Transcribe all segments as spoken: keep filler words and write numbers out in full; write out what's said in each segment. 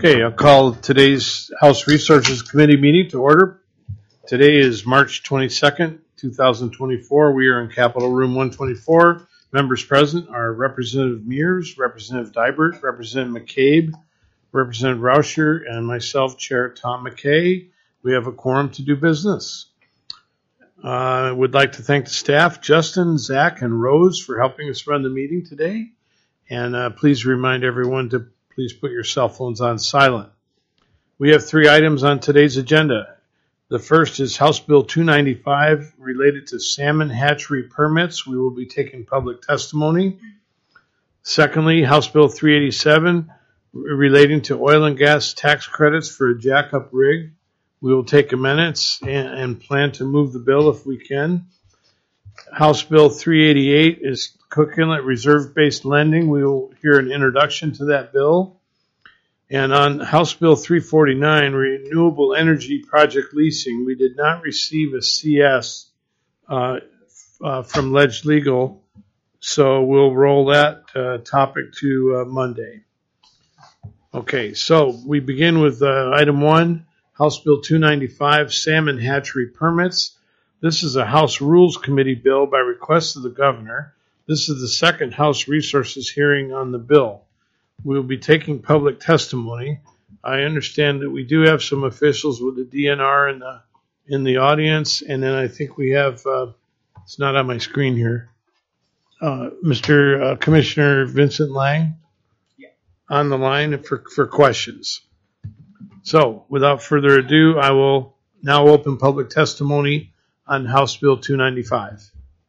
Okay, I'll call today's House Resources Committee meeting to order. Today is March twenty-second, two thousand twenty-four. We are in Capitol Room one twenty-four. Members present are Representative Mears, Representative Dibert, Representative McCabe, Representative Rauscher, and myself, Chair Tom McKay. We have a quorum to do business. I uh, would like to thank the staff, Justin, Zach, and Rose, for helping us run the meeting today. And uh, please remind everyone to please put your cell phones on silent. We have three items on today's agenda. The first is House Bill two ninety-five related to salmon hatchery permits. We will be taking public testimony. Secondly, House Bill three eighty-seven relating to oil and gas tax credits for a jackup rig. We will take a minute and, and plan to move the bill if we can. House Bill three eighty-eight is Cook Inlet reserve-based lending. We will hear an introduction to that bill. And on House Bill three forty-nine, renewable energy project leasing, we did not receive a C S uh, uh, from Ledge Legal, so we'll roll that uh, topic to uh, Monday. Okay, so we begin with uh, item one, House Bill two ninety-five, salmon hatchery permits. This is a House Rules Committee bill by request of the governor. This is the second House Resources hearing on the bill. We will be taking public testimony. I understand that we do have some officials with the D N R in the in the audience, and then I think we have, uh, it's not on my screen here, uh, Mister Uh, Commissioner Vincent Lang yeah. on the line for, for questions. So without further ado, I will now open public testimony on House Bill two ninety-five.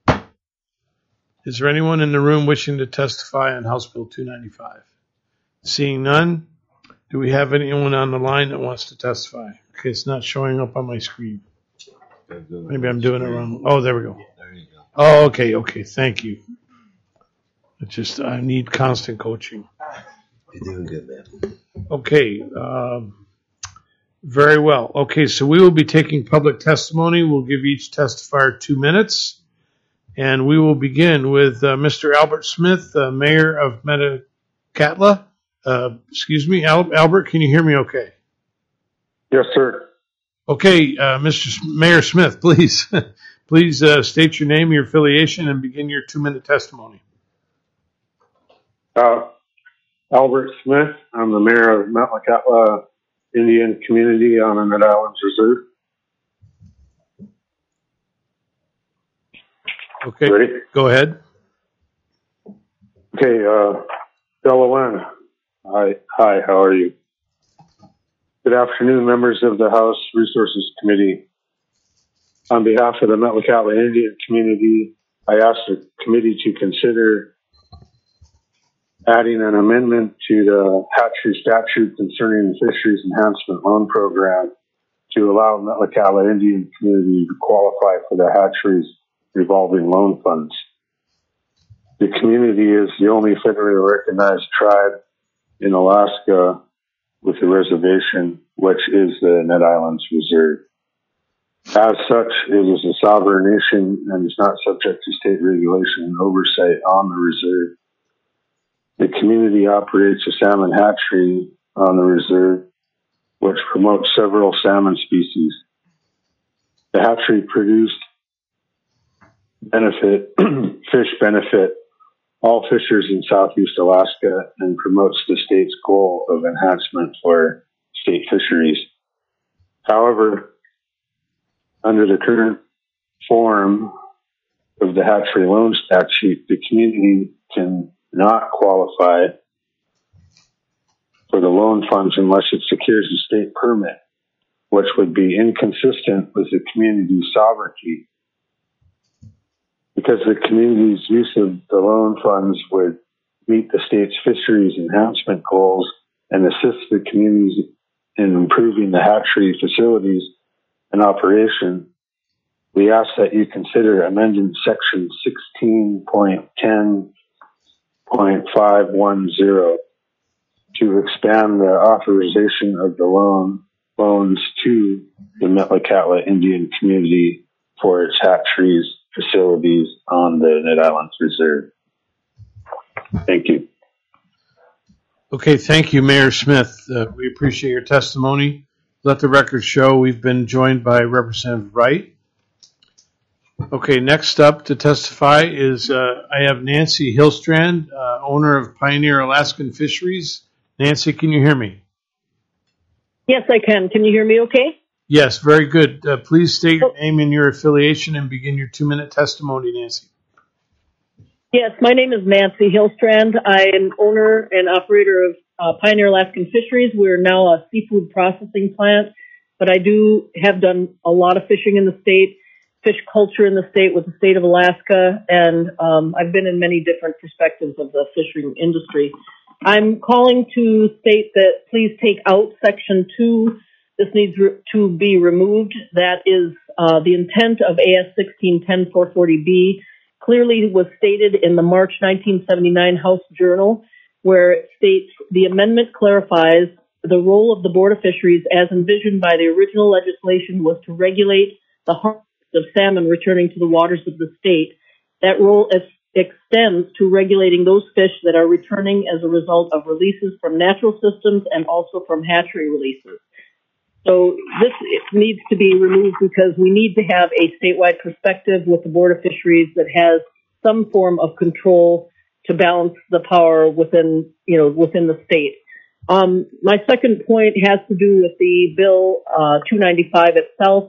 Is there anyone in the room wishing to testify on House Bill two ninety-five? Seeing none, do we have anyone on the line that wants to testify? Okay, it's not showing up on my screen. Maybe I'm doing it wrong. Oh, there we go. There you go. Oh, okay, okay. Thank you. It's just I need constant coaching. You're doing good, man. Okay. Um, very well. Okay, so we will be taking public testimony. We'll give each testifier two minutes. And we will begin with uh, Mister Albert Smith, uh, Mayor of Metlakatla. Uh, excuse me, Al- Albert, can you hear me okay? Yes, sir. Okay, uh, Mister S- Mayor Smith, please, please uh, state your name, your affiliation, and begin your two-minute testimony. Uh, Albert Smith. I'm the mayor of Metlakatla Indian Community on the Ned Islands Reserve. Okay, Ready? Go ahead. Okay, uh, Delaware. Hi, hi, how are you? Good afternoon, members of the House Resources Committee. On behalf of the Metlakatla Indian Community, I ask the committee to consider adding an amendment to the hatchery statute concerning the Fisheries Enhancement Loan Program to allow Metlakatla Indian Community to qualify for the hatchery's revolving loan funds. The community is the only federally recognized tribe in Alaska with a reservation, which is the Ned Islands Reserve. As such, it is a sovereign nation and is not subject to state regulation and oversight on the reserve. The community operates a salmon hatchery on the reserve, which promotes several salmon species. The hatchery produced benefit, fish benefit all fishers in Southeast Alaska and promotes the state's goal of enhancement for state fisheries. However, under the current form of the hatchery loan statute, the community can not qualify for the loan funds unless it secures a state permit, which would be inconsistent with the community's sovereignty. Because the community's use of the loan funds would meet the state's fisheries enhancement goals and assist the communities in improving the hatchery facilities and operation, we ask that you consider amending section sixteen point ten point five one zero to expand the authorization of the loan loans to the Metlakatla Indian Community for its hatcheries facilities on the Ned Islands Reserve. Thank you. Okay, thank you, Mayor Smith. Uh, we appreciate your testimony. Let the record show we've been joined by Representative Wright. Okay, next up to testify is uh, I have Nancy Hillstrand, uh, owner of Pioneer Alaskan Fisheries. Nancy, can you hear me? Yes, I can. Can you hear me okay? Yes, very good. Uh, please state your name and your affiliation and begin your two-minute testimony, Nancy. Yes, my name is Nancy Hillstrand. I am owner and operator of uh, Pioneer Alaskan Fisheries. We're now a seafood processing plant, but I do have done a lot of fishing in the state, fish culture in the state with the state of Alaska, and um, I've been in many different perspectives of the fishing industry. I'm calling to state that please take out Section two. This needs re- to be removed. That is uh, the intent of A S sixteen ten four forty B. Clearly was stated in the March nineteen seventy-nine House Journal, where it states the amendment clarifies the role of the Board of Fisheries as envisioned by the original legislation was to regulate the harvest of salmon returning to the waters of the state. That role is, extends to regulating those fish that are returning as a result of releases from natural systems and also from hatchery releases. So this needs to be removed because we need to have a statewide perspective with the Board of Fisheries that has some form of control to balance the power within, you know, within the state. Um, my second point has to do with the bill uh, two ninety-five itself.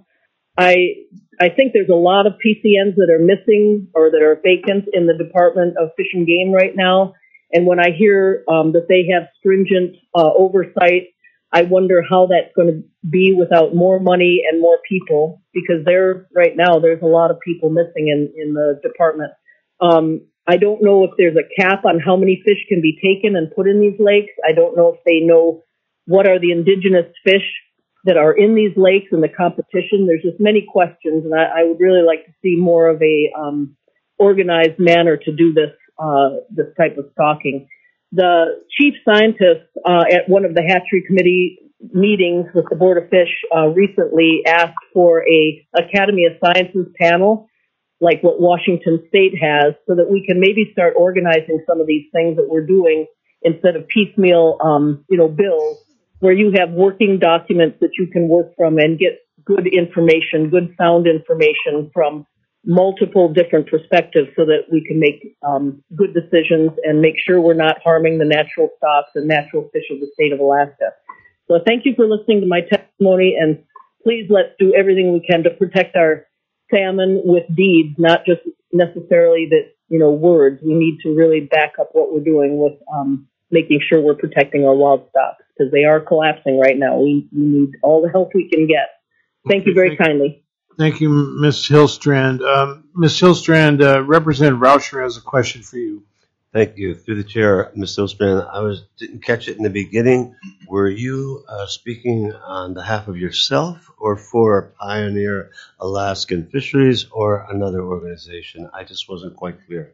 I I think there's a lot of P C Ns that are missing or that are vacant in the Department of Fish and Game right now. And when I hear um, that they have stringent uh, oversight, I wonder how that's going to be without more money and more people, because there, right now, there's a lot of people missing in, in the department. Um, I don't know if there's a cap on how many fish can be taken and put in these lakes. I don't know if they know what are the indigenous fish that are in these lakes and the competition. There's just many questions, and I, I would really like to see more of a um, organized manner to do this, uh, this type of stocking. The chief scientist uh, at one of the hatchery committee meetings with the Board of Fish uh, recently asked for a Academy of Sciences panel, like what Washington State has, so that we can maybe start organizing some of these things that we're doing instead of piecemeal, um, you know, bills, where you have working documents that you can work from and get good information, good sound information from multiple different perspectives so that we can make um, good decisions and make sure we're not harming the natural stocks and natural fish of the state of Alaska. So thank you for listening to my testimony, and please let's do everything we can to protect our salmon with deeds, not just necessarily that, you know, words. We need to really back up what we're doing with um, making sure we're protecting our wild stocks, because they are collapsing right now. We, we need all the help we can get. Thank okay, you very thank kindly. Thank you, Miz Hillstrand. Um, Miz Hillstrand, uh, Representative Rauscher has a question for you. Thank you. Through the chair, Miz Hillstrand, I was didn't catch it in the beginning. Were you uh, speaking on behalf of yourself or for Pioneer Alaskan Fisheries or another organization? I just wasn't quite clear.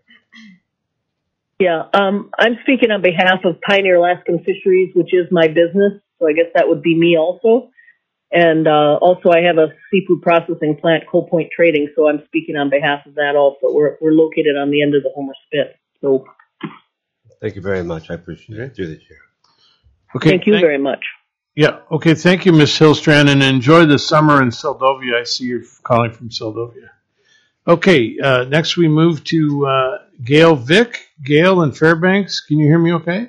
Yeah, um, I'm speaking on behalf of Pioneer Alaskan Fisheries, which is my business. So I guess that would be me also. And uh, also, I have a seafood processing plant, Coal Point Trading, so I'm speaking on behalf of that also. We're we're located on the end of the Homer Spit. So, thank you very much. I appreciate it. Through the chair. Okay. Thank you thank, very much. Yeah. Okay. Thank you, Miz Hillstrand, and enjoy the summer in Seldovia. I see you're calling from Seldovia. Okay. Uh, next, we move to uh, Gail Vick. Gail in Fairbanks. Can you hear me? Okay.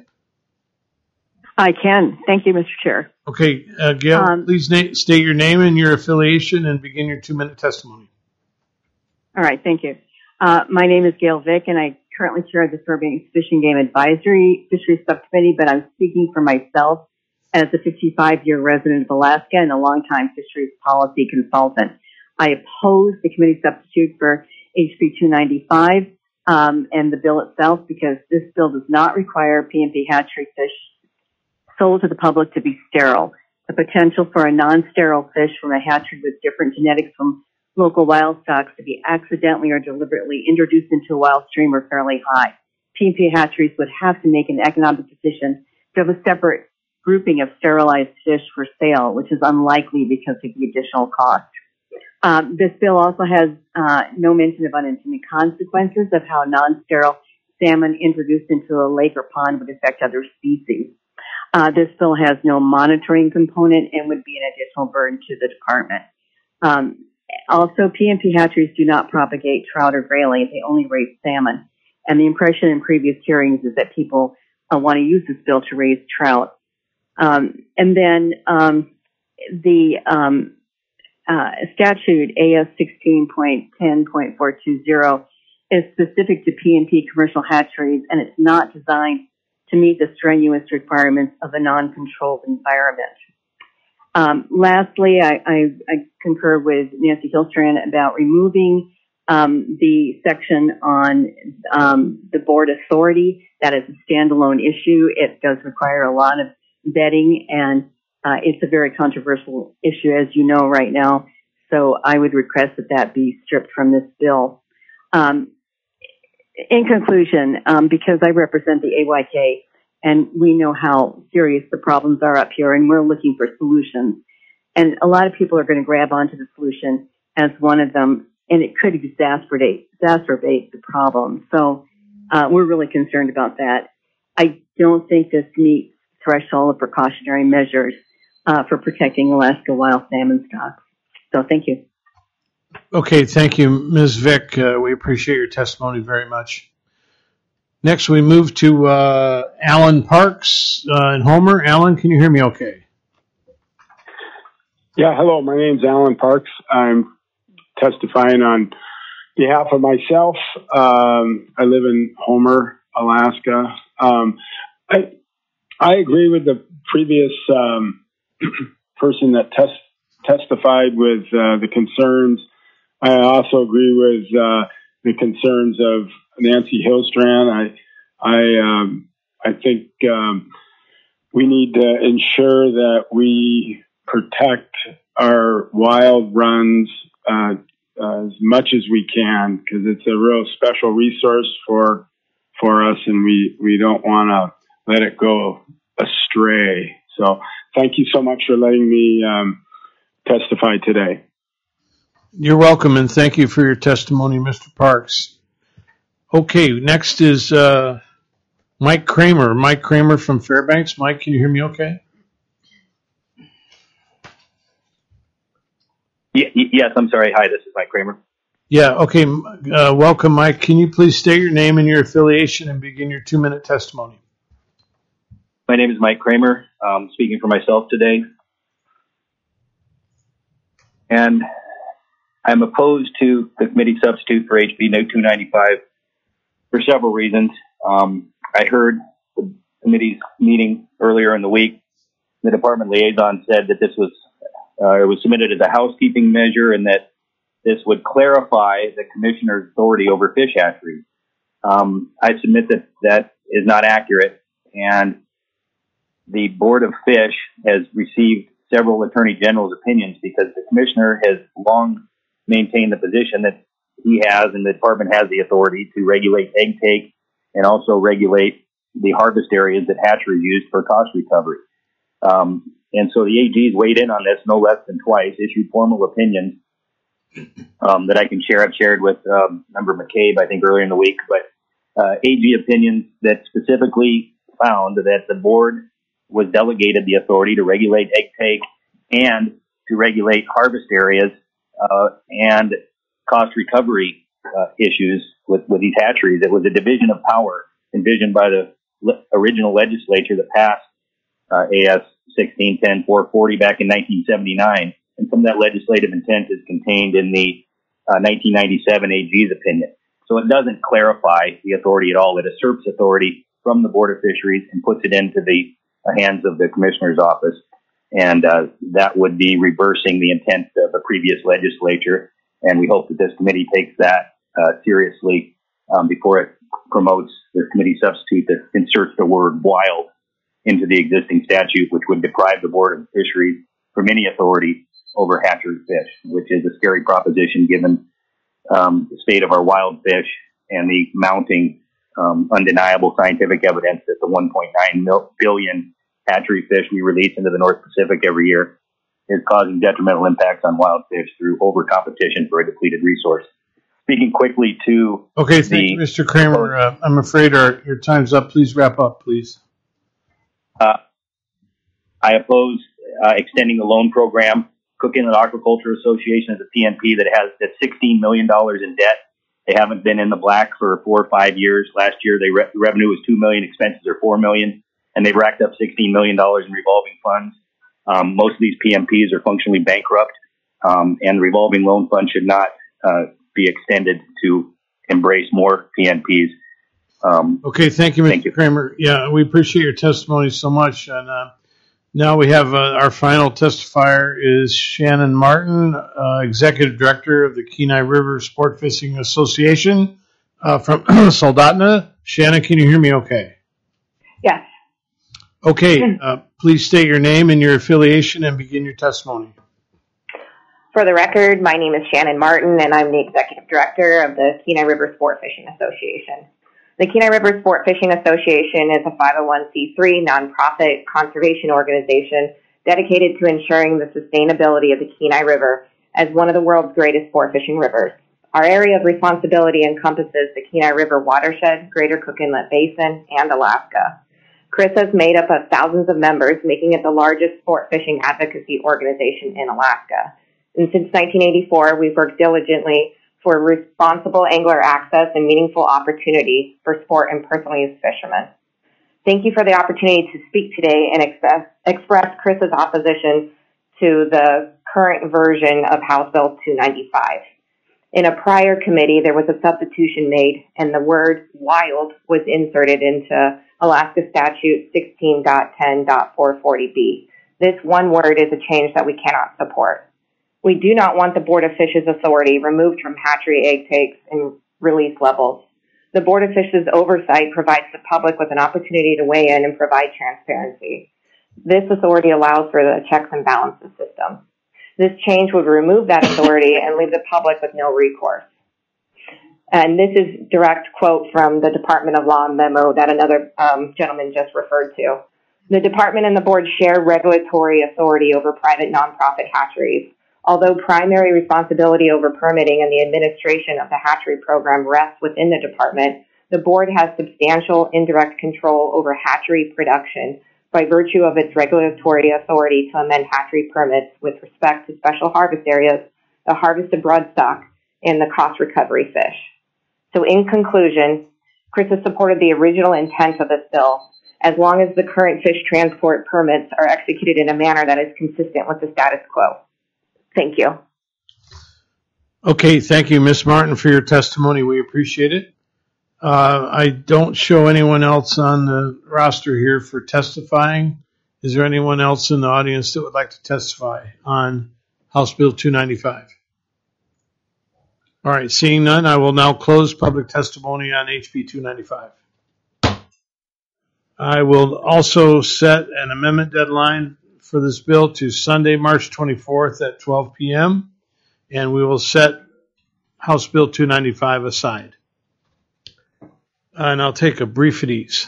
I can. Thank you, Mister Chair. Okay, uh, Gail, um, please na- state your name and your affiliation and begin your two-minute testimony. All right, thank you. Uh, my name is Gail Vick, and I currently chair the Fairbanks Fish and Game Advisory Fisheries Subcommittee, but I'm speaking for myself as a fifty-five-year resident of Alaska and a longtime fisheries policy consultant. I oppose the committee substitute for H B two ninety-five um, and the bill itself because this bill does not require P and P hatchery fish sold to the public to be sterile. The potential for a non-sterile fish from a hatchery with different genetics from local wild stocks to be accidentally or deliberately introduced into a wild stream are fairly high. P and P hatcheries would have to make an economic decision to have a separate grouping of sterilized fish for sale, which is unlikely because of the additional cost. Um, this bill also has uh, no mention of unintended consequences of how non-sterile salmon introduced into a lake or pond would affect other species. Uh, this bill has no monitoring component and would be an additional burden to the department. Um, also, P M P hatcheries do not propagate trout or grayling. They only raise salmon. And the impression in previous hearings is that people uh, want to use this bill to raise trout. Um, and then um, the um, uh, statute A S sixteen point ten point four two zero is specific to P M P commercial hatcheries, and it's not designed to meet the strenuous requirements of a non-controlled environment. Um, lastly, I, I, I concur with Nancy Hillstrand about removing um, the section on um, the board authority. That is a standalone issue. It does require a lot of vetting, and uh, it's a very controversial issue, as you know, right now. So I would request that that be stripped from this bill. Um, in conclusion, um, because I represent the A Y K, and we know how serious the problems are up here, and we're looking for solutions. And a lot of people are going to grab onto the solution as one of them, and it could exacerbate, exacerbate the problem. So uh, we're really concerned about that. I don't think this meets threshold of precautionary measures uh, for protecting Alaska wild salmon stocks. So thank you. Okay, thank you, Miz Vick. Uh, we appreciate your testimony very much. Next, we move to uh, Alan Parks uh, in Homer. Alan, can you hear me okay? Yeah, hello. My name's Alan Parks. I'm testifying on behalf of myself. Um, I live in Homer, Alaska. Um, I I agree with the previous um, person that tes- testified with uh, the concerns. I also agree with uh, the concerns of Nancy Hillstrand. I I um, I think um, we need to ensure that we protect our wild runs uh, uh, as much as we can, because it's a real special resource for for us, and we, we don't want to let it go astray. So thank you so much for letting me um, testify today. You're welcome, and thank you for your testimony, Mister Parks. Okay, next is uh, Mike Kramer. Mike Kramer from Fairbanks. Mike, can you hear me okay? Y- yes, I'm sorry. Hi, this is Mike Kramer. Yeah, okay. Uh, welcome, Mike. Can you please state your name and your affiliation and begin your two-minute testimony? My name is Mike Kramer. I'm speaking for myself today. And I'm opposed to the committee substitute for H B two ninety-five for several reasons. Um, I heard the committee's meeting earlier in the week. The department liaison said that this was uh, it was submitted as a housekeeping measure and that this would clarify the commissioner's authority over fish hatcheries. Um, I submit that that is not accurate, and the Board of Fish has received several attorney general's opinions because the commissioner has long maintain the position that he has and the department has the authority to regulate egg take and also regulate the harvest areas that hatcheries use for cost recovery. Um, and so the A Gs weighed in on this no less than twice, issued formal opinions um, that I can share. I've shared with um, Member McCabe, I think, earlier in the week, but uh, A G opinions that specifically found that the board was delegated the authority to regulate egg take and to regulate harvest areas Uh, and cost recovery uh, issues with, with these hatcheries. It was a division of power envisioned by the le- original legislature that passed uh, A S sixteen ten four forty back in nineteen seventy-nine, and some of that legislative intent is contained in the uh, nineteen ninety-seven A G's opinion. So it doesn't clarify the authority at all. It usurps authority from the Board of Fisheries and puts it into the uh, hands of the Commissioner's office. And uh, that would be reversing the intent of the previous legislature. And we hope that this committee takes that uh, seriously um, before it promotes the committee substitute that inserts the word wild into the existing statute, which would deprive the Board of Fisheries from any authority over hatchery fish, which is a scary proposition given um, the state of our wild fish and the mounting um, undeniable scientific evidence that the one point nine billion hatchery fish we release into the North Pacific every year is causing detrimental impacts on wild fish through over-competition for a depleted resource. Speaking quickly to Okay, thank the, you, Mister Kramer. Uh, I'm afraid our, your time's up. Please wrap up, please. Uh, I oppose uh, extending the loan program. Cook Inlet Aquaculture Association is a P N P that has that's sixteen million dollars in debt. They haven't been in the black for four or five years. Last year, they re- revenue was two million dollars, expenses are four million dollars, and they've racked up sixteen million dollars in revolving funds. Um, most of these P M Ps are functionally bankrupt, um, and the revolving loan fund should not uh, be extended to embrace more P N Ps. Um, Okay, thank you, Thank Mister you. Kramer. Yeah, we appreciate your testimony so much. And uh, now we have uh, our final testifier is Shannon Martin, uh, Executive Director of the Kenai River Sport Fishing Association uh, from Soldotna. Shannon, can you hear me okay? Yes. Okay, uh, please state your name and your affiliation and begin your testimony. For the record, my name is Shannon Martin, and I'm the Executive Director of the Kenai River Sport Fishing Association. The Kenai River Sport Fishing Association is a five oh one c three nonprofit conservation organization dedicated to ensuring the sustainability of the Kenai River as one of the world's greatest sport fishing rivers. Our area of responsibility encompasses the Kenai River watershed, Greater Cook Inlet Basin, and Alaska. Chris is made up of thousands of members, making it the largest sport fishing advocacy organization in Alaska. And since nineteen eighty-four, we've worked diligently for responsible angler access and meaningful opportunity for sport and personal use fishermen. Thank you for the opportunity to speak today and express, express Chris's opposition to the current version of House Bill two ninety-five. In a prior committee, there was a substitution made, and the word wild was inserted into Alaska Statute sixteen point ten point four forty b. This one word is a change that we cannot support. We do not want the Board of Fish's authority removed from hatchery egg takes and release levels. The Board of Fish's oversight provides the public with an opportunity to weigh in and provide transparency. This authority allows for the checks and balances system. This change would remove that authority and leave the public with no recourse. And this is direct quote from the Department of Law memo that another um, gentleman just referred to. The department and the board share regulatory authority over private nonprofit hatcheries. Although primary responsibility over permitting and the administration of the hatchery program rests within the department, the board has substantial indirect control over hatchery production by virtue of its regulatory authority to amend hatchery permits with respect to special harvest areas, the harvested broodstock, and the cost recovery fish. So in conclusion, Chris has supported the original intent of this bill as long as the current fish transport permits are executed in a manner that is consistent with the status quo. Thank you. Okay, thank you, Miz Martin, for your testimony. We appreciate it. Uh, I don't show anyone else on the roster here for testifying. Is there anyone else in the audience that would like to testify on House Bill two ninety-five? All right, seeing none, I will now close public testimony on H B two ninety-five. I will also set an amendment deadline for this bill to Sunday, March twenty-fourth at twelve p.m., and we will set House Bill two ninety-five aside. And I'll take a brief at ease.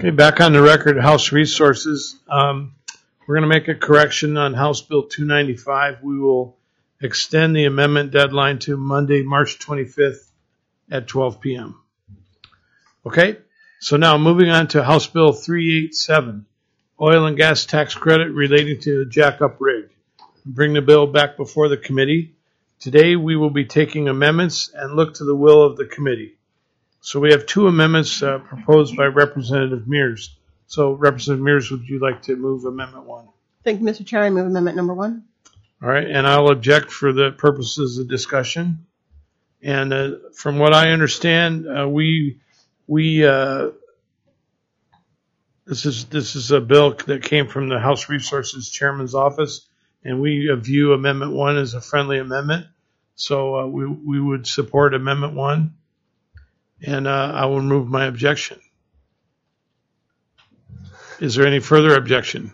Okay, back on the record, House Resources. Um, we're going to make a correction on House Bill two ninety-five. We will extend the amendment deadline to Monday, March twenty-fifth at twelve p.m. Okay, so now moving on to House Bill three eighty-seven, oil and gas tax credit relating to jack-up rig. Bring the bill back before the committee. Today we will be taking amendments and look to the will of the committee. So we have two amendments uh, proposed by Representative Mears. So Representative Mears, would you like to move Amendment one? Thank you, Mister Chair. I move amendment number one. All right, and I'll object for the purposes of discussion. And uh, from what I understand, uh, we we uh, this is this is a bill that came from the House Resources Chairman's office, and we uh, view Amendment one as a friendly amendment. So uh, we we would support Amendment one, and uh, I will remove my objection. Is there any further objection?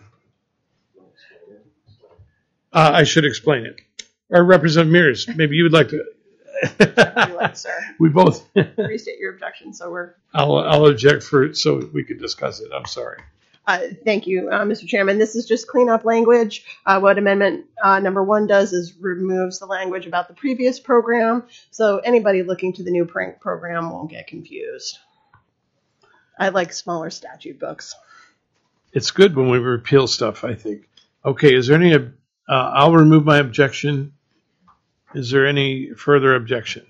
Uh, I should explain it. Or Representative Mears, maybe you would like to. You like, sir. We both. Restate your objection, so we're. I'll, I'll object for it so we can discuss it. I'm sorry. Uh, thank you, uh, Mister Chairman. This is just cleanup language. Uh, what amendment uh, number one does is removes the language about the previous program, so anybody looking to the new prank program won't get confused. I like smaller statute books. It's good when we repeal stuff, I think. Okay, is there any, uh, I'll remove my objection. Is there any further objection?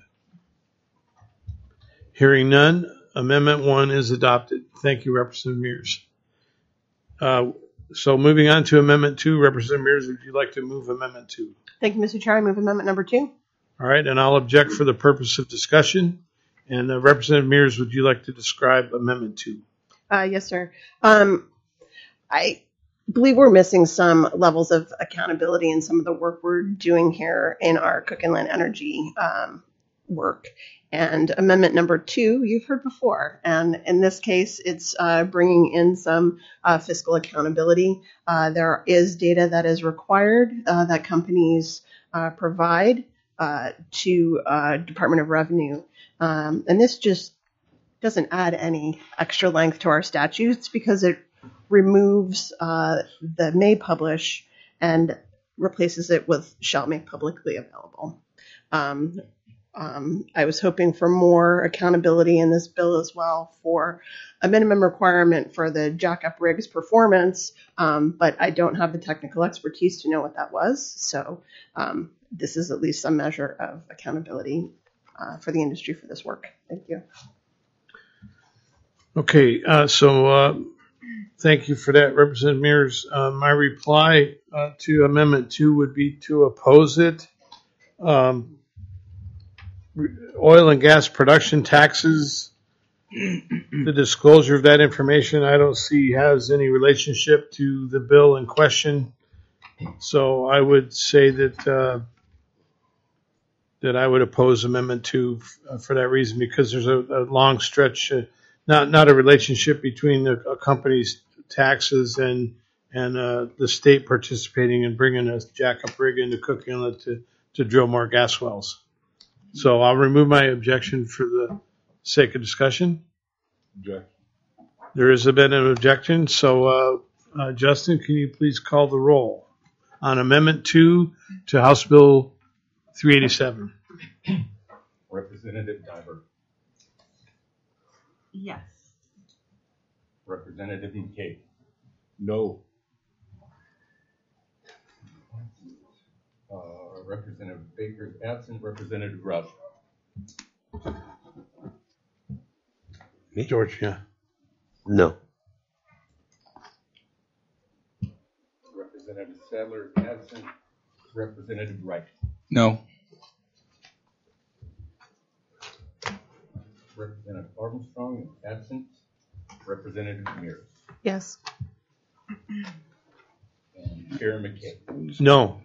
Hearing none, Amendment one is adopted. Thank you, Representative Mears. Uh, so moving on to Amendment two, Representative Mears, would you like to move Amendment two? Thank you, Mister Chair. I move amendment number two. All right, and I'll object for the purpose of discussion. And uh, Representative Mears, would you like to describe Amendment two? Uh, yes, sir. Um, I believe we're missing some levels of accountability in some of the work we're doing here in our Cook Inland Energy um, work. And amendment number two, you've heard before. And in this case, it's uh, bringing in some uh, fiscal accountability. Uh, there is data that is required uh, that companies uh, provide uh, to uh, Department of Revenue. Um, and this just doesn't add any extra length to our statutes because it removes uh, the may publish and replaces it with shall make publicly available. Um, um, I was hoping for more accountability in this bill as well for a minimum requirement for the jack-up rig's performance, um, but I don't have the technical expertise to know what that was. So um, this is at least some measure of accountability uh, for the industry for this work. Thank you. Okay, uh, so uh, thank you for that, Representative Mears. Uh, my reply uh, to Amendment two would be to oppose it. Um, oil and gas production taxes, the disclosure of that information I don't see has any relationship to the bill in question. So I would say that uh, that I would oppose Amendment two f- for that reason, because there's a, a long stretch, uh, not not a relationship between the, a company's taxes and and uh, the state participating in bringing a jack-up rig into Cook Inlet to, to drill more gas wells. So I'll remove my objection for the sake of discussion. Objection. There has been an objection. So uh, uh, Justin, can you please call the roll on Amendment two to House Bill three eighty-seven? Representative Diver. Yes. Representative McKay. No. Uh, Representative Baker is absent. Representative Rush. Me? George, yeah. No. Representative Sadler is absent. Representative Wright. No. Representative Armstrong is absent. Representative Mears. Yes. And Chair McKay. No.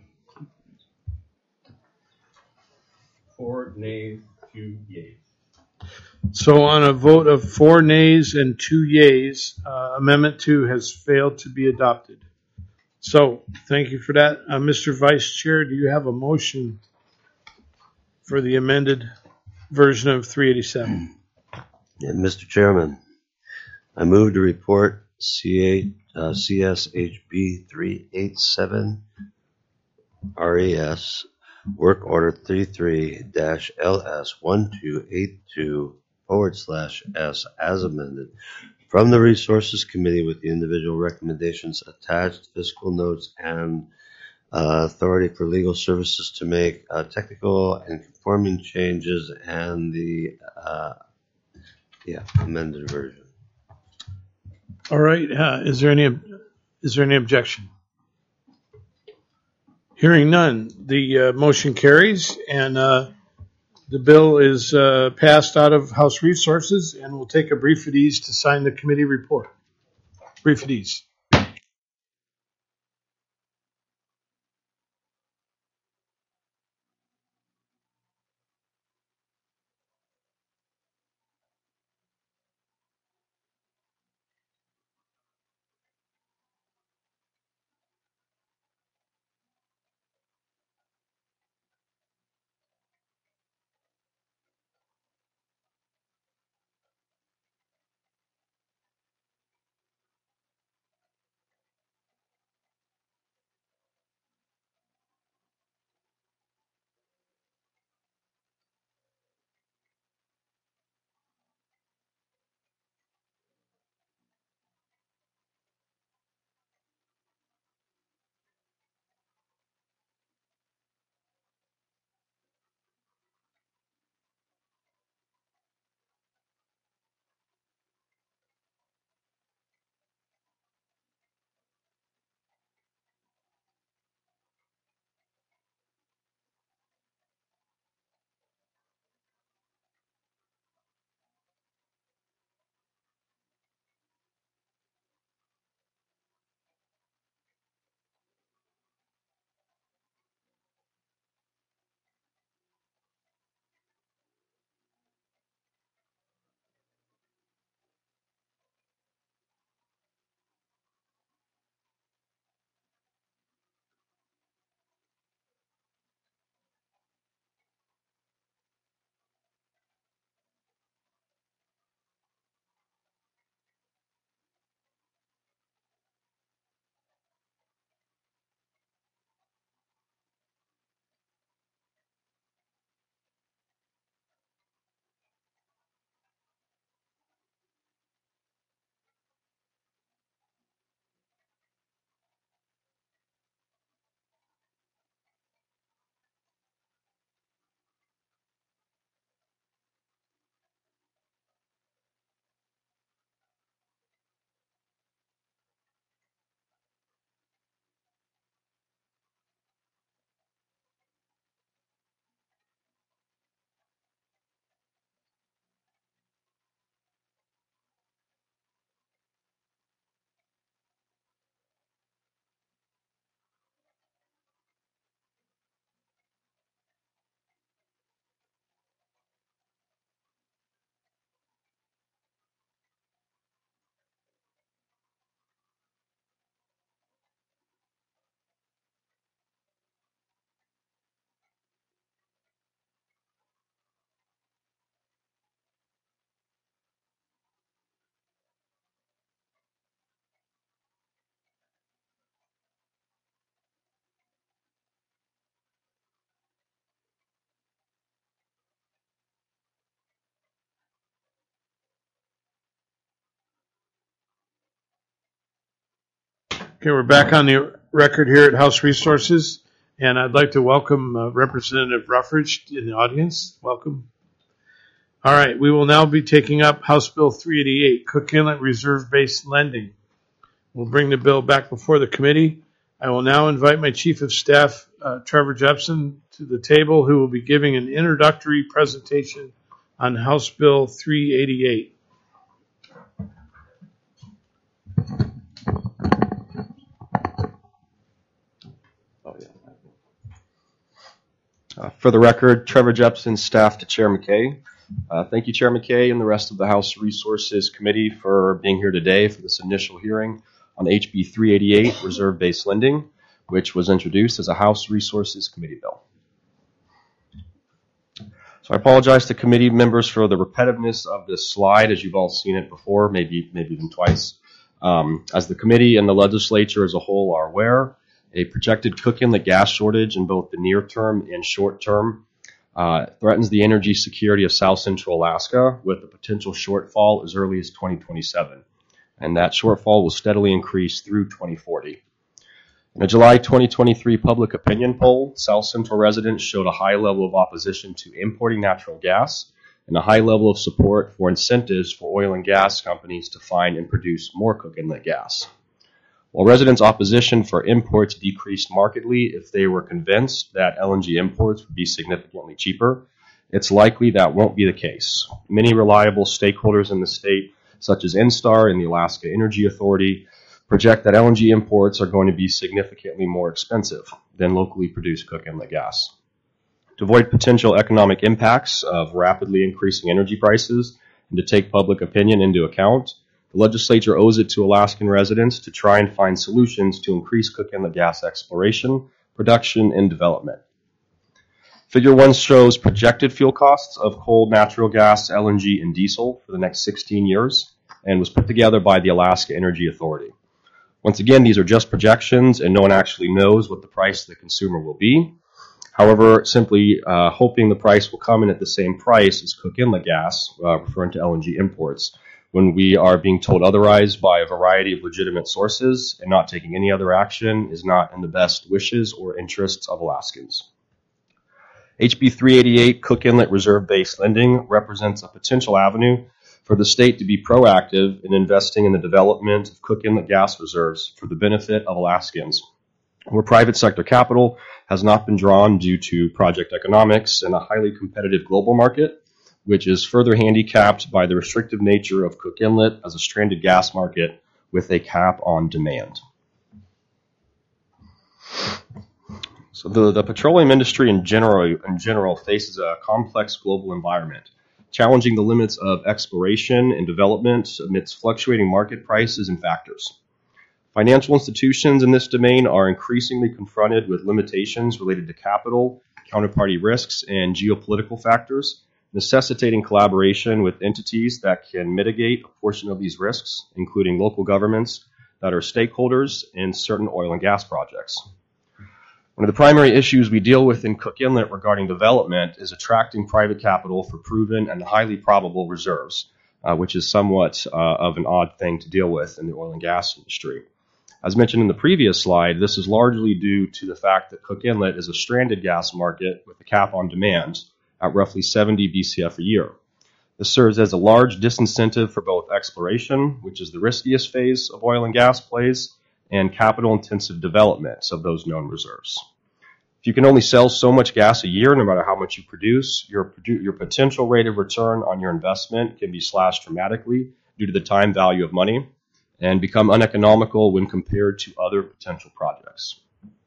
Four nays, two yeas. So on a vote of four nays and two yeas, uh, Amendment two has failed to be adopted. So thank you for that. Uh, Mister Vice Chair, do you have a motion for the amended version of three eighty-seven? Yeah, Mister Chairman, I move to report C eight, uh, C S H B three eighty-seven R E S Work Order thirty-three dash L S twelve eighty-two forward slash S as amended from the Resources Committee with the individual recommendations attached, fiscal notes, and uh, authority for legal services to make uh, technical and conforming changes and the uh, yeah amended version. All right. Uh, is there any is there any objection? Hearing none, the uh, motion carries, and uh, the bill is uh, passed out of House Resources, and we'll take a brief at ease to sign the committee report. Brief at ease. Okay, we're back on the record here at House Resources, and I'd like to welcome uh, Representative Ruffridge in the audience. Welcome. All right, we will now be taking up House Bill three eighty-eight, Cook Inlet Reserve-Based Lending. We'll bring the bill back before the committee. I will now invite my Chief of Staff, uh, Trevor Jepson, to the table, who will be giving an introductory presentation on House Bill three eighty-eight. Uh, for the record, Trevor Jepson, staff to Chair McKay. Uh, thank you, Chair McKay, and the rest of the House Resources Committee for being here today for this initial hearing on H B three eighty-eight, Reserve-Based Lending, which was introduced as a House Resources Committee bill. So I apologize to committee members for the repetitiveness of this slide, as you've all seen it before, maybe maybe even twice. Um, as the committee and the legislature as a whole are aware, a projected Cook Inlet gas shortage in both the near term and short term uh, threatens the energy security of South Central Alaska, with a potential shortfall as early as twenty twenty-seven. And that shortfall will steadily increase through twenty forty. In a July twenty twenty-three public opinion poll, South Central residents showed a high level of opposition to importing natural gas and a high level of support for incentives for oil and gas companies to find and produce more Cook Inlet gas. While residents' opposition for imports decreased markedly if they were convinced that L N G imports would be significantly cheaper, it's likely that won't be the case. Many reliable stakeholders in the state, such as Instar and the Alaska Energy Authority, project that L N G imports are going to be significantly more expensive than locally produced Cook Inlet gas. To avoid potential economic impacts of rapidly increasing energy prices and to take public opinion into account, the legislature owes it to Alaskan residents to try and find solutions to increase Cook Inlet gas exploration, production, and development. Figure one shows projected fuel costs of coal, natural gas, L N G, and diesel for the next sixteen years and was put together by the Alaska Energy Authority. Once again, these are just projections, and no one actually knows what the price to the consumer will be. However, simply uh, hoping the price will come in at the same price as Cook Inlet gas, uh, referring to L N G imports, when we are being told otherwise by a variety of legitimate sources and not taking any other action, is not in the best wishes or interests of Alaskans. H B three eighty-eight, Cook Inlet reserve-based lending, represents a potential avenue for the state to be proactive in investing in the development of Cook Inlet gas reserves for the benefit of Alaskans, where private sector capital has not been drawn due to project economics in a highly competitive global market, which is further handicapped by the restrictive nature of Cook Inlet as a stranded gas market with a cap on demand. So the, the petroleum industry in general, in general faces a complex global environment, challenging the limits of exploration and development amidst fluctuating market prices and factors. Financial institutions in this domain are increasingly confronted with limitations related to capital, counterparty risks, and geopolitical factors, necessitating collaboration with entities that can mitigate a portion of these risks, including local governments that are stakeholders in certain oil and gas projects. One of the primary issues we deal with in Cook Inlet regarding development is attracting private capital for proven and highly probable reserves, uh, which is somewhat uh, of an odd thing to deal with in the oil and gas industry. As mentioned in the previous slide, this is largely due to the fact that Cook Inlet is a stranded gas market with a cap on demand at roughly seventy B C F a year. This serves as a large disincentive for both exploration, which is the riskiest phase of oil and gas plays, and capital-intensive developments of those known reserves. If you can only sell so much gas a year, no matter how much you produce, your, your potential rate of return on your investment can be slashed dramatically due to the time value of money and become uneconomical when compared to other potential projects.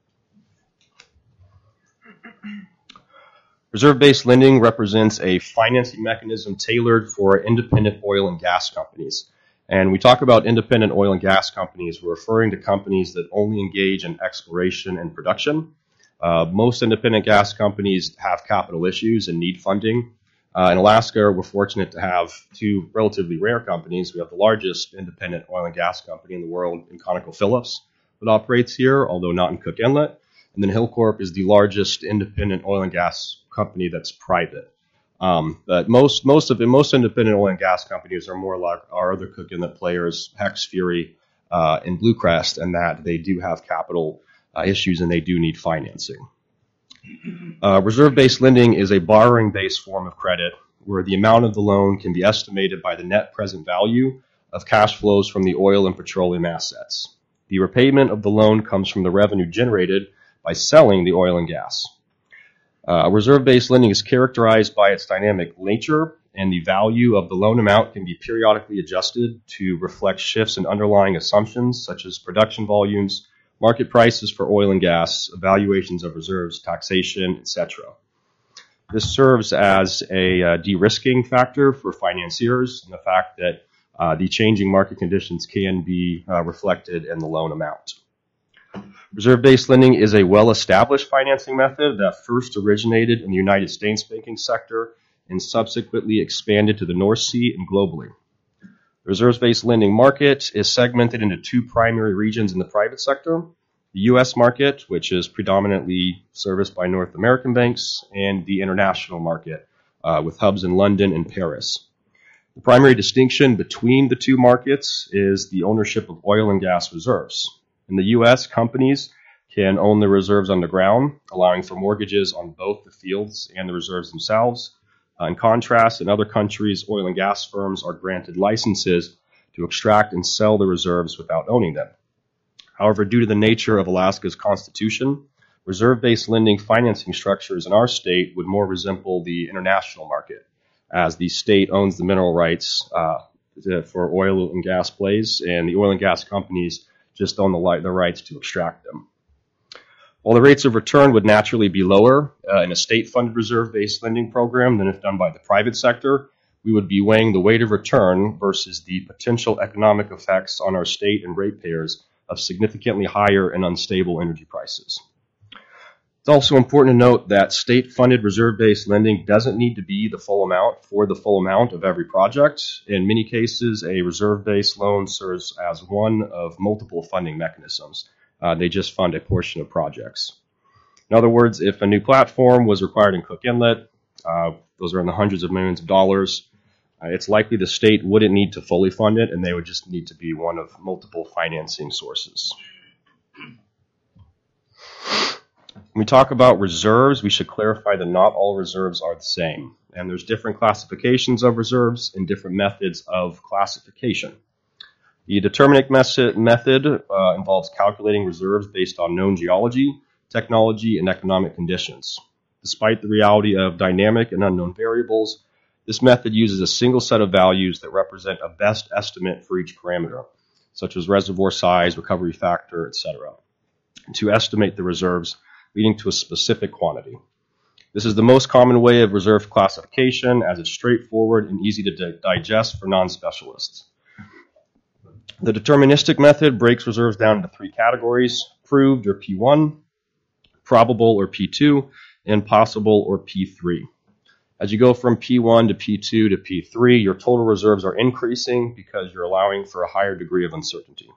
Reserve-based lending represents a financing mechanism tailored for independent oil and gas companies. And we talk about independent oil and gas companies, we're referring to companies that only engage in exploration and production. Uh, most independent gas companies have capital issues and need funding. Uh, in Alaska, we're fortunate to have two relatively rare companies. We have the largest independent oil and gas company in the world in ConocoPhillips that operates here, although not in Cook Inlet. And then Hilcorp is the largest independent oil and gas company that's private. Um, but most most of it, most independent oil and gas companies are more like our other Cook Inlet players, Hex, Fury, uh, and Bluecrest, and that they do have capital uh, issues and they do need financing. Uh, reserve-based lending is a borrowing-based form of credit where the amount of the loan can be estimated by the net present value of cash flows from the oil and petroleum assets. The repayment of the loan comes from the revenue generated by selling the oil and gas. Uh, reserve-based lending is characterized by its dynamic nature, and the value of the loan amount can be periodically adjusted to reflect shifts in underlying assumptions such as production volumes, market prices for oil and gas, evaluations of reserves, taxation, et cetera. This serves as a uh, de-risking factor for financiers and the fact that uh, the changing market conditions can be uh, reflected in the loan amount. Reserve-based lending is a well-established financing method that first originated in the United States banking sector and subsequently expanded to the North Sea and globally. The reserves-based lending market is segmented into two primary regions in the private sector: the U S market, which is predominantly serviced by North American banks, and the international market, uh, with hubs in London and Paris. The primary distinction between the two markets is the ownership of oil and gas reserves. In the U S, companies can own the reserves underground, allowing for mortgages on both the fields and the reserves themselves. Uh, in contrast, in other countries, oil and gas firms are granted licenses to extract and sell the reserves without owning them. However, due to the nature of Alaska's constitution, reserve-based lending financing structures in our state would more resemble the international market, as the state owns the mineral rights uh, for oil and gas plays, and the oil and gas companies just own the, li- the rights to extract them. While the rates of return would naturally be lower uh, in a state-funded reserve-based lending program than if done by the private sector, we would be weighing the weight of return versus the potential economic effects on our state and ratepayers of significantly higher and unstable energy prices. It's also important to note that state-funded reserve-based lending doesn't need to be the full amount for the full amount of every project. In many cases, a reserve-based loan serves as one of multiple funding mechanisms. Uh, they just fund a portion of projects. In other words, if a new platform was required in Cook Inlet, uh, those are in the hundreds of millions of dollars, uh, it's likely the state wouldn't need to fully fund it, and they would just need to be one of multiple financing sources. When we talk about reserves, we should clarify that not all reserves are the same, and there's different classifications of reserves and different methods of classification. The deterministic method uh, involves calculating reserves based on known geology, technology, and economic conditions. Despite the reality of dynamic and unknown variables, this method uses a single set of values that represent a best estimate for each parameter, such as reservoir size, recovery factor, et cetera, to estimate the reserves, leading to a specific quantity. This is the most common way of reserve classification, as it's straightforward and easy to di- digest for non-specialists. The deterministic method breaks reserves down into three categories: proved, or P one, probable, or P two, and possible, or P three. As you go from P one to P two to P three, your total reserves are increasing because you're allowing for a higher degree of uncertainty.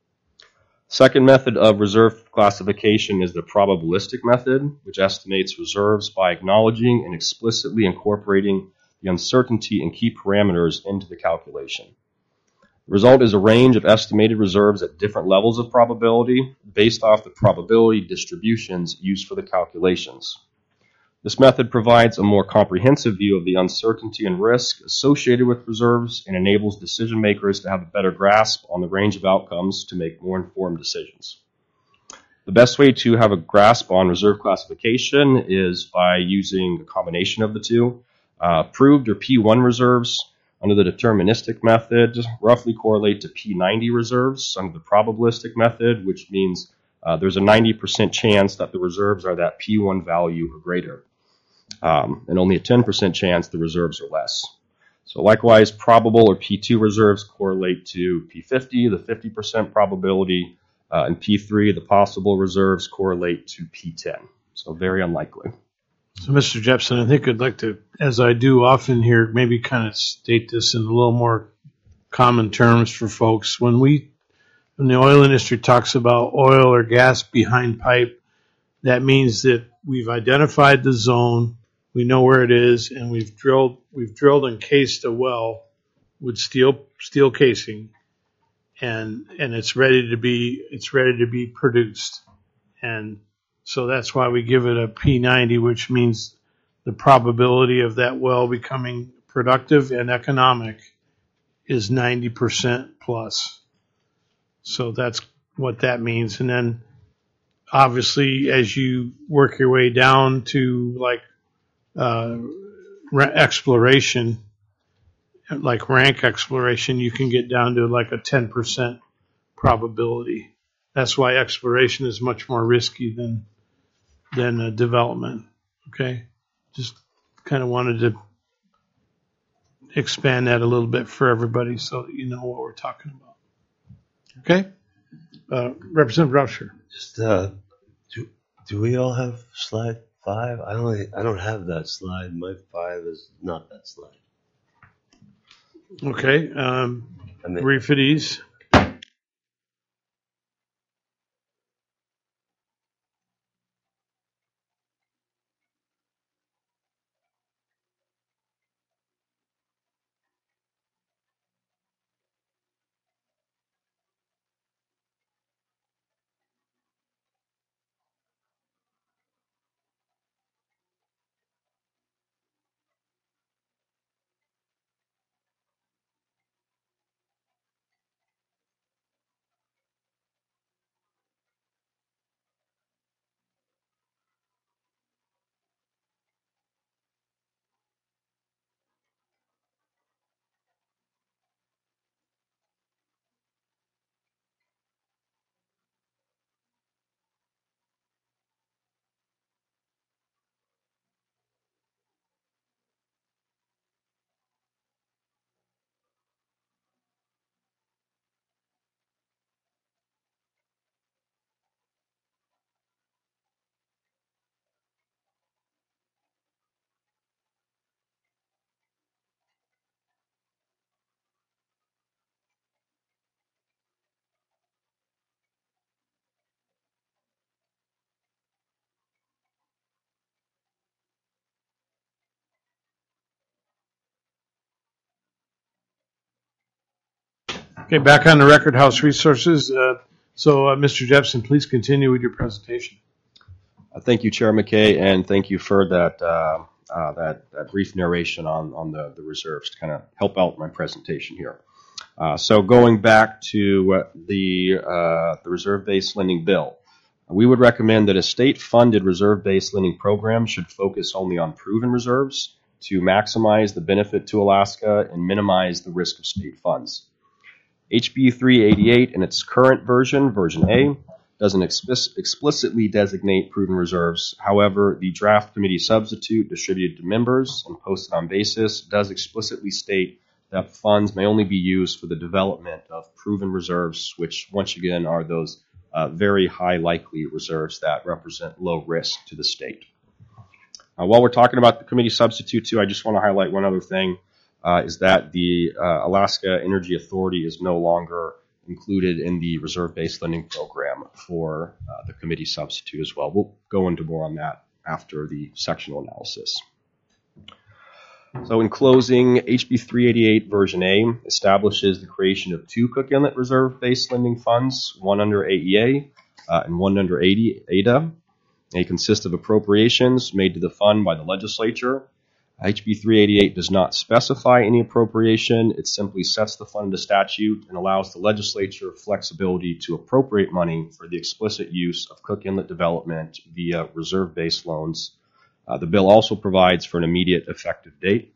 Second method of reserve classification is the probabilistic method, which estimates reserves by acknowledging and explicitly incorporating the uncertainty and key parameters into the calculation. The result is a range of estimated reserves at different levels of probability based off the probability distributions used for the calculations. This method provides a more comprehensive view of the uncertainty and risk associated with reserves and enables decision makers to have a better grasp on the range of outcomes to make more informed decisions. The best way to have a grasp on reserve classification is by using a combination of the two. Uh, proved or P one reserves under the deterministic method roughly correlate to P ninety reserves under the probabilistic method, which means uh, there's a ninety percent chance that the reserves are that P one value or greater, um, and only a ten percent chance the reserves are less. So likewise, probable or P two reserves correlate to P fifty, the fifty percent probability, uh, and P three, the possible reserves, correlate to P ten. So very unlikely. So, Mister Jepson, I think I'd like to, as I do often here, maybe kind of state this in a little more common terms for folks. When we, when the oil industry talks about oil or gas behind pipe, that means that we've identified the zone, we know where it is, and we've drilled, we've drilled and cased a well with steel steel casing, and and it's ready to be it's ready to be produced, and so that's why we give it a P ninety, which means the probability of that well becoming productive and economic is ninety percent plus. So that's what that means. And then obviously as you work your way down to like uh, exploration, like rank exploration, you can get down to like a ten percent probability. That's why exploration is much more risky than than uh, development. Okay, just kind of wanted to expand that a little bit for everybody so that you know what we're talking about. Okay, uh, Representative Rauscher. Just uh, do do we all have slide Five? I only I don't have that slide. My five is not that slide. Okay, um, I mean, brief at ease. Okay, back on the record, House Resources. Uh, so, uh, Mister Jepson, please continue with your presentation. Uh, thank you, Chair McKay, and thank you for that uh, uh, that, that brief narration on, on the, the reserves to kind of help out my presentation here. Uh, so going back to uh, the, uh, the reserve-based lending bill, we would recommend that a state-funded reserve-based lending program should focus only on proven reserves to maximize the benefit to Alaska and minimize the risk of state funds. H B three eighty-eight in its current version, version A, doesn't explic- explicitly designate proven reserves. However, the draft committee substitute distributed to members and posted on basis does explicitly state that funds may only be used for the development of proven reserves, which once again are those uh, very high likely reserves that represent low risk to the state. Uh, while we're talking about the committee substitute too, I just want to highlight one other thing. Uh, is that the uh, Alaska Energy Authority is no longer included in the reserve-based lending program for uh, the committee substitute as well. We'll go into more on that after the sectional analysis. So in closing, H B three eighty-eight version A establishes the creation of two Cook Inlet reserve-based lending funds, one under A E A uh, and one under A D A. They consist of appropriations made to the fund by the legislature. H B three eighty-eight does not specify any appropriation. It simply sets the fund into statute and allows the legislature flexibility to appropriate money for the explicit use of Cook Inlet development via reserve-based loans. Uh, the bill also provides for an immediate effective date.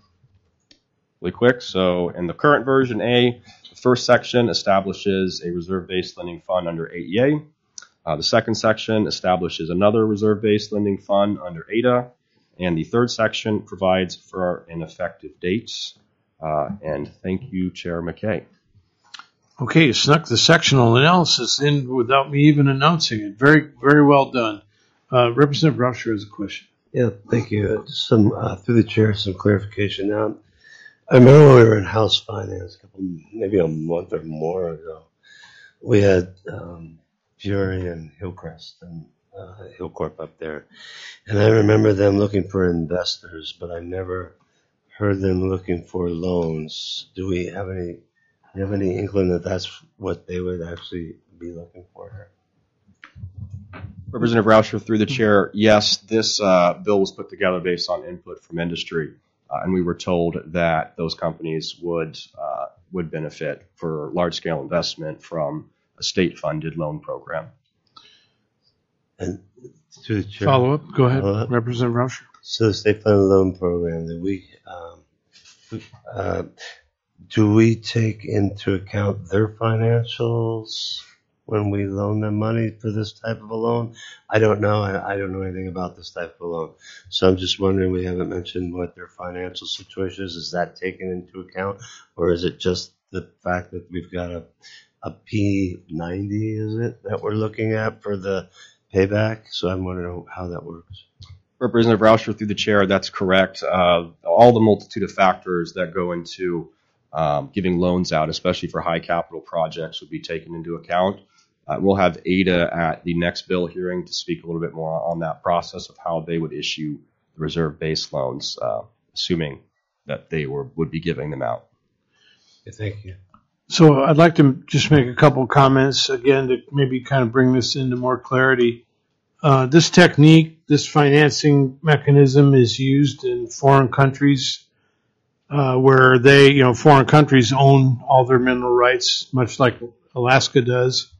Really quick, so in the current version A, the first section establishes a reserve-based lending fund under A E A. Uh, the second section establishes another reserve-based lending fund under A D A. And the third section provides for an effective date. Uh, and thank you, Chair McKay. Okay, you snuck the sectional analysis in without me even announcing it. Very, very well done. Uh, Representative Rauscher has a question. Yeah, thank you. Just some uh, through the chair, some clarification. Now, I remember when we were in House Finance, a couple, maybe a month or more ago. We had um, Fury and Hillcrest and uh, Hillcorp up there, and I remember them looking for investors, but I never heard them looking for loans. Do we have any? Do you have any inkling that that's what they would actually be looking for here? Representative Rauscher, through the chair, yes, this uh, bill was put together based on input from industry, uh, and we were told that those companies would uh, would benefit for large-scale investment from a state-funded loan program. And to the chair, Follow up. Go ahead, Follow up. Representative Rauscher. So the state-funded loan program that we um, uh, do we take into account their financials when we loan them money for this type of a loan? I don't know. I, I don't know anything about this type of a loan. So I'm just wondering, we haven't mentioned what their financial situation is. Is that taken into account? Or is it just the fact that we've got a, a P ninety, is it, that we're looking at for the payback? So I'm wondering how that works. Representative Rauscher, through the chair, that's correct. Uh, all the multitude of factors that go into um, giving loans out, especially for high capital projects, would be taken into account. Uh, we'll have Ada at the next bill hearing to speak a little bit more on that process of how they would issue the reserve-based loans, uh, assuming that they were would be giving them out. Okay, thank you. So I'd like to just make a couple comments again to maybe kind of bring this into more clarity. Uh, this technique, this financing mechanism is used in foreign countries uh, where they, you know, foreign countries own all their mineral rights, much like Alaska does.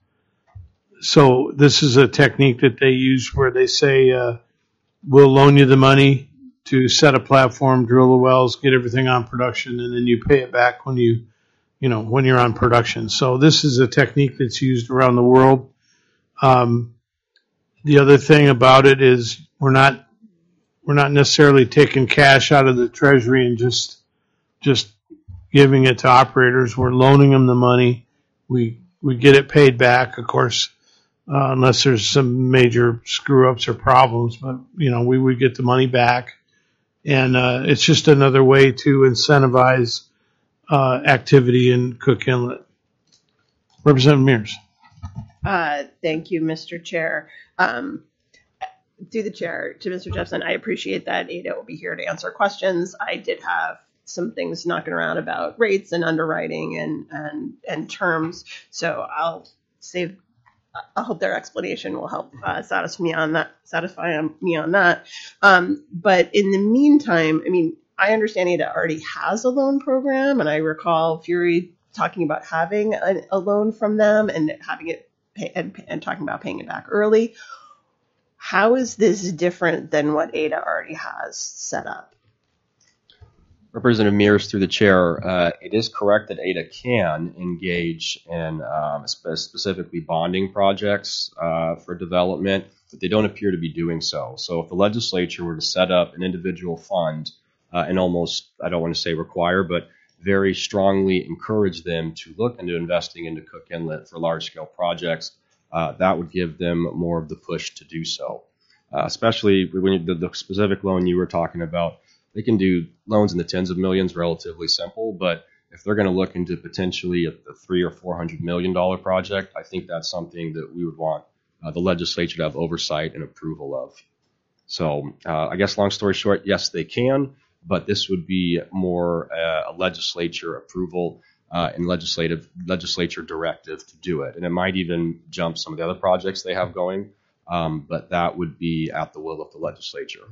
So this is a technique that they use where they say, uh, we'll loan you the money to set a platform, drill the wells, get everything on production, and then you pay it back when you, you know, when you're on production. So this is a technique that's used around the world. Um, the other thing about it is we're not, we're not necessarily taking cash out of the treasury and just, just giving it to operators. We're loaning them the money. We, we get it paid back, of course. Uh, unless there's some major screw-ups or problems, but, you know, we would get the money back. And uh, it's just another way to incentivize uh, activity in Cook Inlet. Representative Mears. Uh, thank you, Mister Chair. Um, through the chair to Mister Jepson, I appreciate that Ada will be here to answer questions. I did have some things knocking around about rates and underwriting and, and, and terms, so I'll save I hope their explanation will help uh, satisfy me on that. Satisfy me on that. Um, but in the meantime, I mean, I understand Ada already has a loan program, and I recall Fury talking about having a, a loan from them and having it pay, and, and talking about paying it back early. How is this different than what Ada already has set up? Representative Mears, through the chair, uh, it is correct that Ada can engage in um, spe- specifically bonding projects uh, for development, but they don't appear to be doing so. So if the legislature were to set up an individual fund uh, and almost, I don't want to say require, but very strongly encourage them to look into investing into Cook Inlet for large-scale projects, uh, that would give them more of the push to do so, uh, especially when you, the, the specific loan you were talking about. They can do loans in the tens of millions, relatively simple, but if they're going to look into potentially a, a three or four hundred million dollar project, I think that's something that we would want uh, the legislature to have oversight and approval of. So uh, I guess long story short, yes, they can, but this would be more uh, a legislature approval uh, and legislative legislature directive to do it, and it might even jump some of the other projects they have going, um, but that would be at the will of the legislature.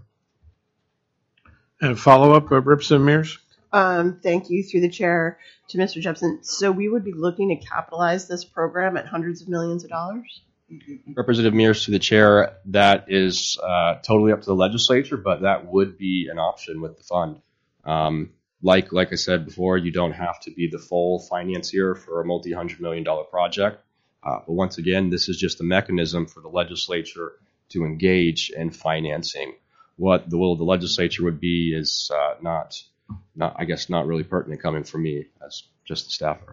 And follow up, uh, Representative Mears. Um, thank you, through the chair, to Mister Jepson. So we would be looking to capitalize this program at hundreds of millions of dollars? Representative Mears, to the chair, that is uh, totally up to the legislature, but that would be an option with the fund. Um, like like I said before, you don't have to be the full financier for a multi-hundred million dollar project. Uh, but once again, this is just a mechanism for the legislature to engage in financing. What the will of the legislature would be is uh, not, not, I guess, not really pertinent coming from me as just a staffer.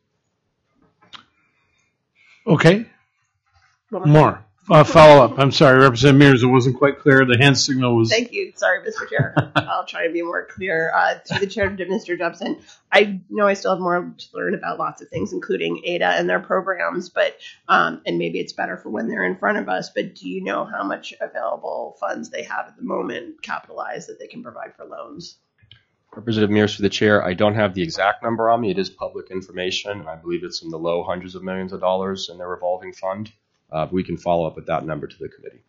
Okay. More. Uh, follow up. I'm sorry, Representative Mears, it wasn't quite clear. The hand signal was. Thank you. Sorry, Mister Chair. I'll try to be more clear. Uh, to the chair, to Mister Jepson, I know I still have more to learn about lots of things, including Ada and their programs, but um, and maybe it's better for when they're in front of us. But do you know how much available funds they have at the moment, capitalized, that they can provide for loans? Representative Mears, for the chair, I don't have the exact number on me. It is public information. I believe it's in the low hundreds of millions of dollars in their revolving fund. Uh, we can follow up with that number to the committee.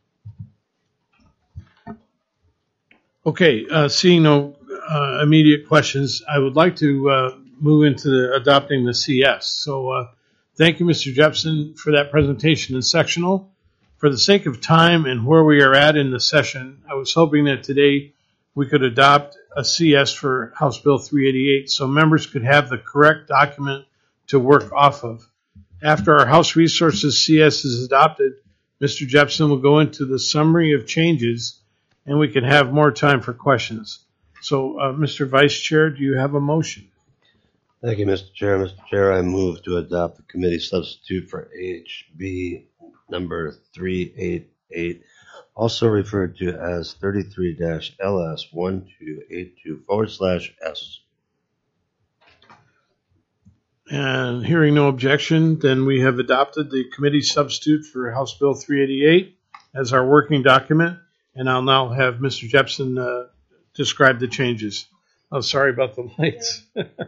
Okay, uh, seeing no uh, immediate questions, I would like to uh, move into the, adopting the C S. So uh, thank you, Mister Jepson, for that presentation and sectional. For the sake of time and where we are at in the session, I was hoping that today we could adopt a C S for House Bill three eighty-eight so members could have the correct document to work off of. After our House Resources C S is adopted, Mister Jepson will go into the summary of changes, and we can have more time for questions. So, uh, Mister Vice Chair, do you have a motion? Thank you, Mister Chair. Mister Chair, I move to adopt the committee substitute for H B number three eighty-eight, also referred to as thirty-three L S one two eight two forward slash S. And hearing no objection, then we have adopted the committee substitute for House Bill three eighty-eight as our working document. And I'll now have Mister Jepson uh, describe the changes. Oh, sorry about the lights.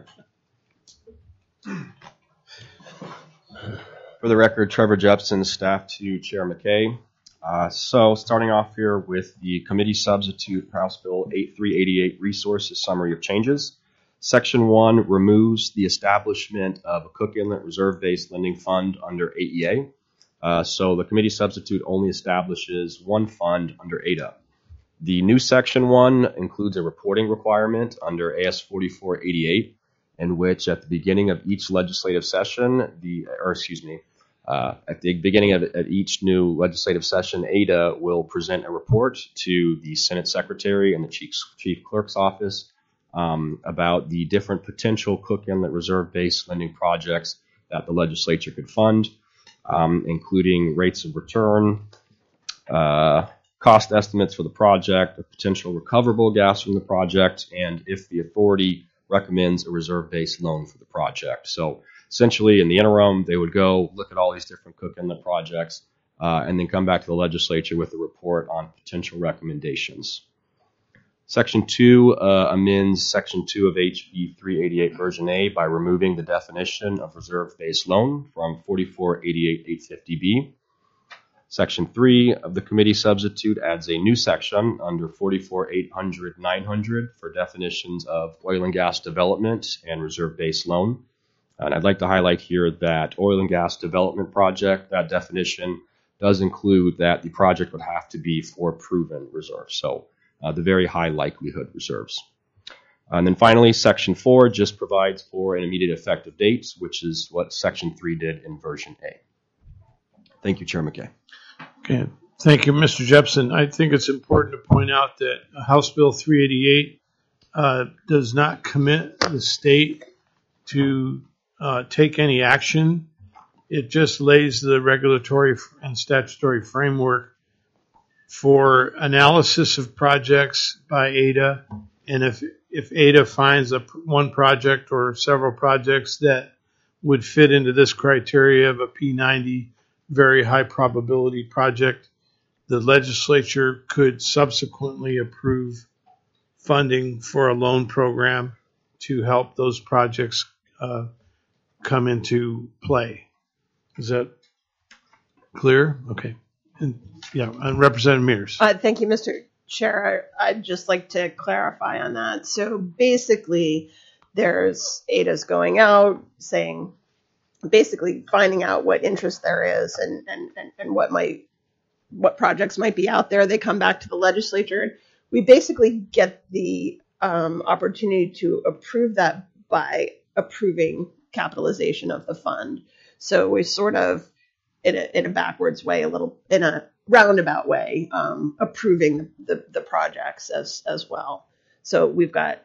For the record, Trevor Jepson, staff to Chair McKay. Uh, so starting off here with the committee substitute for House Bill three eighty-eight resources summary of changes. Section one removes the establishment of a Cook Inlet Reserve-Based Lending Fund under A E A. Uh, so the committee substitute only establishes one fund under A D A. The new section one includes a reporting requirement under A S forty-four eighty-eight, in which at the beginning of each legislative session, the or excuse me, uh, at the beginning of at each new legislative session, A D A will present a report to the Senate Secretary and the Chief, Chief Clerk's office um, about the different potential Cook Inlet Reserve-based lending projects that the legislature could fund, um, including rates of return, uh, cost estimates for the project, the potential recoverable gas from the project, and if the authority recommends a reserve-based loan for the project. So essentially, in the interim, they would go look at all these different Cook Inlet projects uh, and then come back to the legislature with a report on potential recommendations. Section two uh, amends Section two of H B three eighty-eight version A by removing the definition of reserve-based loan from forty-four eighty-eight eight fifty B. Section three of the committee substitute adds a new section under forty-four eight hundred nine hundred for definitions of oil and gas development and reserve-based loan. And I'd like to highlight here that oil and gas development project, that definition does include that the project would have to be for proven reserves. So uh, the very high likelihood reserves. And then finally, Section four just provides for an immediate effective date, which is what Section three did in version A. Thank you, Chair McKay. Okay, thank you, Mister Jepson. I think it's important to point out that House Bill three eighty-eight uh, does not commit the state to uh, take any action. It just lays the regulatory and statutory framework for analysis of projects by A D A. And if if A D A finds a, one project or several projects that would fit into this criteria of a P ninety very high probability project, the legislature could subsequently approve funding for a loan program to help those projects uh, come into play. Is that clear? Okay. And, yeah, and Representative Mears. Uh, thank you, Mister Chair. I, I'd just like to clarify on that. So basically, there's A D A's going out saying, basically finding out what interest there is and, and, and, and what might what projects might be out there. They come back to the legislature. We basically get the um, opportunity to approve that by approving capitalization of the fund. So we sort of, in a, in a backwards way, a little in a roundabout way, um, approving the, the, the projects as as well. So we've got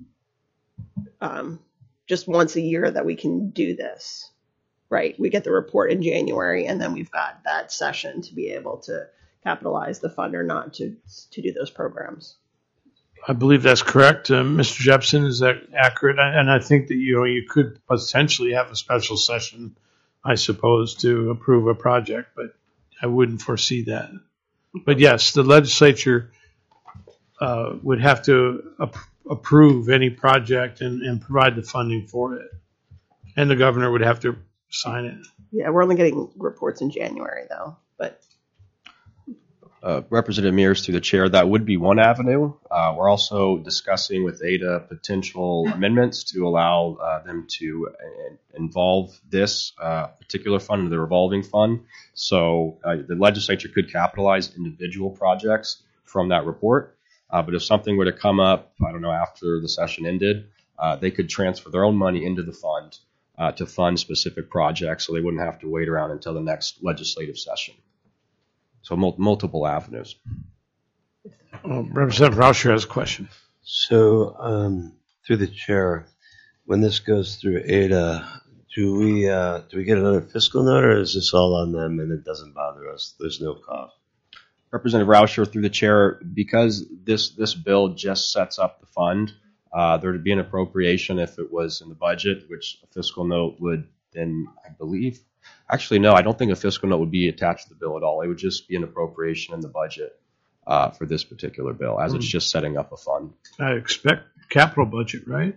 um, just once a year that we can do this. Right, we get the report in January, and then we've got that session to be able to capitalize the fund or not to to do those programs. I believe that's correct, uh, Mister Jepson. Is that accurate? And I think that you know you could potentially have a special session, I suppose, to approve a project, but I wouldn't foresee that. But yes, the legislature uh, would have to ap- approve any project and, and provide the funding for it, and the governor would have to sign it. Yeah, we're only getting reports in January, though. But uh, Representative Mears, through the chair, that would be one avenue. Uh, we're also discussing with A D A potential amendments to allow uh, them to uh, involve this uh, particular fund into the revolving fund. So uh, the legislature could capitalize individual projects from that report. Uh, but if something were to come up, I don't know, after the session ended, uh, they could transfer their own money into the fund Uh, to fund specific projects, so they wouldn't have to wait around until the next legislative session. So mul- multiple avenues. Well, Representative Rauscher has a question. So, um, through the chair, when this goes through A D A, do we uh, do we get another fiscal note, or is this all on them and it doesn't bother us? There's no cost. Representative Rauscher, through the chair, because this this bill just sets up the fund, uh, there would be an appropriation if it was in the budget, which a fiscal note would then, I believe, actually no, I don't think a fiscal note would be attached to the bill at all. It would just be an appropriation in the budget uh, for this particular bill, as it's just setting up a fund. I expect capital budget, right?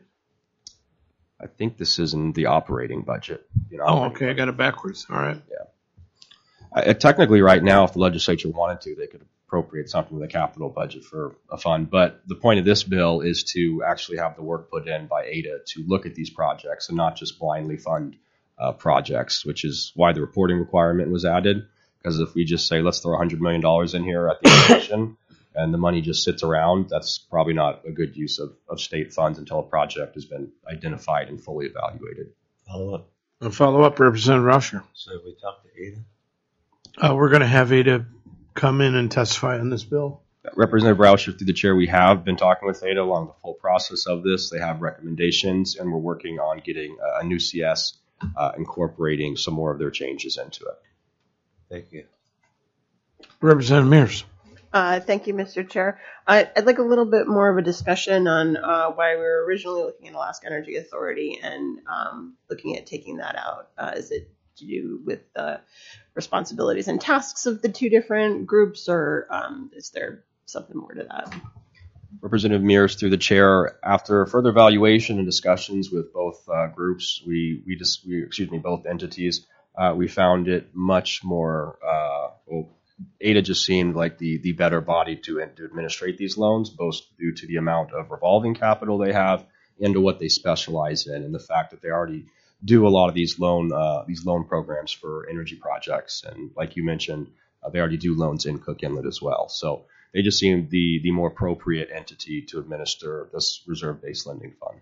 I think this is in the operating budget. You know, Oh, okay, I got it backwards. All right. Uh, technically, right now, if the legislature wanted to, they could appropriate something with a capital budget for a fund. But the point of this bill is to actually have the work put in by A D A to look at these projects and not just blindly fund uh, projects, which is why the reporting requirement was added. Because if we just say, let's throw one hundred million dollars in here at the election and the money just sits around, that's probably not a good use of, of state funds until a project has been identified and fully evaluated. Follow up. A follow up, Representative Rauscher. So we talked to Ada. Uh, we're going to have Ada come in and testify on this bill. Representative Rauscher, through the chair, we have been talking with A D A along the full process of this. They have recommendations, and we're working on getting a new C S uh, incorporating some more of their changes into it. Thank you. Representative Mears. Uh, thank you, Mister Chair. I, I'd like a little bit more of a discussion on uh, why we were originally looking at Alaska Energy Authority and um, looking at taking that out. Uh, is it to do with the responsibilities and tasks of the two different groups, or um, is there something more to that? Representative Mears, through the chair, after further evaluation and discussions with both uh, groups, we we just we, excuse me both entities, uh, we found it much more. Uh, well, A D A just seemed like the the better body to to administrate these loans, both due to the amount of revolving capital they have and to what they specialize in, and the fact that they already do a lot of these loan uh, these loan programs for energy projects, and like you mentioned, uh, they already do loans in Cook Inlet as well. So they just seem the the more appropriate entity to administer this reserve-based lending fund.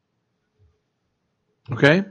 Okay.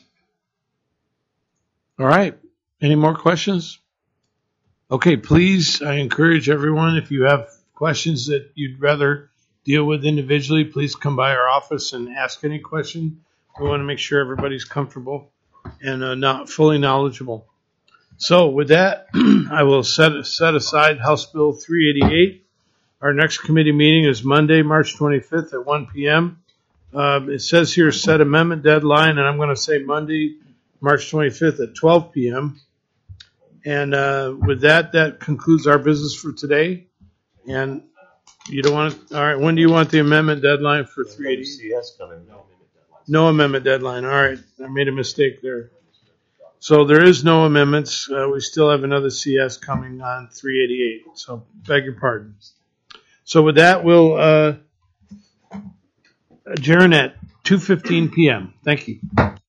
All right. Any more questions? Okay, please, I encourage everyone, if you have questions that you'd rather deal with individually, please come by our office and ask any question. We want to make sure everybody's comfortable and uh, not fully knowledgeable. So with that, I will set set aside House Bill three eighty-eight. Our next committee meeting is Monday, March twenty-fifth at one p.m. Um, it says here set amendment deadline, and I'm going to say Monday, March twenty-fifth at twelve p.m. And uh, with that, that concludes our business for today. And you don't want to, all right, when do you want the amendment deadline for three eighty? C S coming. No amendment deadline. All right. I made a mistake there. So there is no amendments. Uh, we still have another C S coming on three eighty-eight. So beg your pardon. So with that, we'll uh, adjourn at two fifteen p.m. Thank you.